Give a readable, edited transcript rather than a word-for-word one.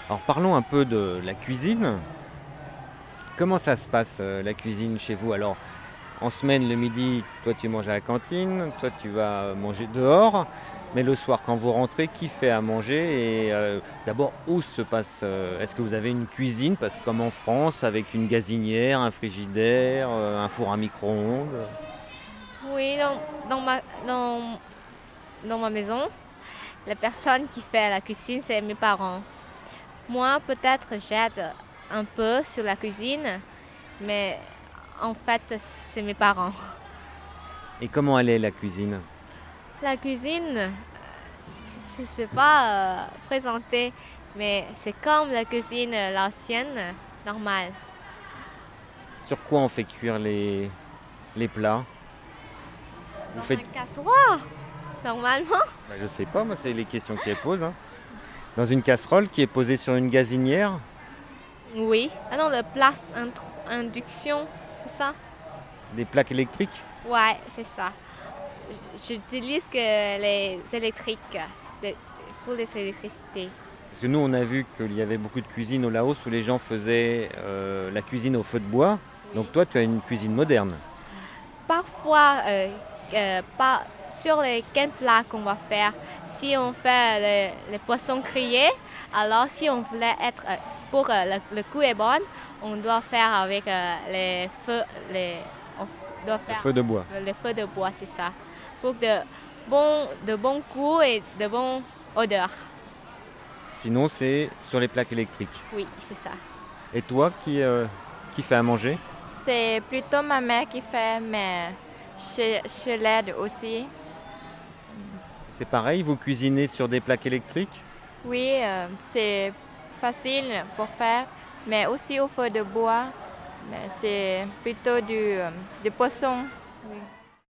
Alors parlons un peu de la cuisine. Comment ça se passe la cuisine chez vous? Alors en semaine, le midi, toi tu manges à la cantine, toi tu vas manger dehors, mais le soir quand vous rentrez, qui fait à manger? Et d'abord, où se passe est-ce que vous avez une cuisine? Parce que comme en France, avec une gazinière, un frigidaire, un four à micro-ondes. Oui, dans ma maison, la personne qui fait la cuisine, c'est mes parents. Moi, peut-être, j'aide un peu sur la cuisine, mais en fait, c'est mes parents. Et comment elle est la cuisine? La cuisine, je ne sais pas présenter, mais c'est comme la cuisine l'ancienne, normale. Sur quoi on fait cuire les plats? Vous Dans faites... un casserole, normalement. Je sais pas, moi c'est les questions qu'elle pose, hein. Dans une casserole qui est posée sur une gazinière, Oui. Ah non, le place induction, c'est ça? des plaques électriques. Ouais, c'est ça. J'utilise que les électriques pour les électricités. Parce que nous, on a vu qu'il y avait beaucoup de cuisines au Laos où les gens faisaient la cuisine au feu de bois. Donc toi, tu as une cuisine moderne. Parfois, pas sur les quels plats qu'on va faire. Si on fait les poissons grillés, alors si on voulait être pour le goût est bon, on doit faire avec les feux, on doit Le faire feu de bois. le feu de bois, c'est ça, pour de bons goûts et de bonnes odeurs. Sinon, c'est sur les plaques électriques. Oui, c'est ça. Et toi, qui fait à manger? C'est plutôt ma mère qui fait, mais je l'aide aussi. C'est pareil, vous cuisinez sur des plaques électriques? Oui, c'est facile pour faire, mais aussi au feu de bois. Mais c'est plutôt du poisson. Oui.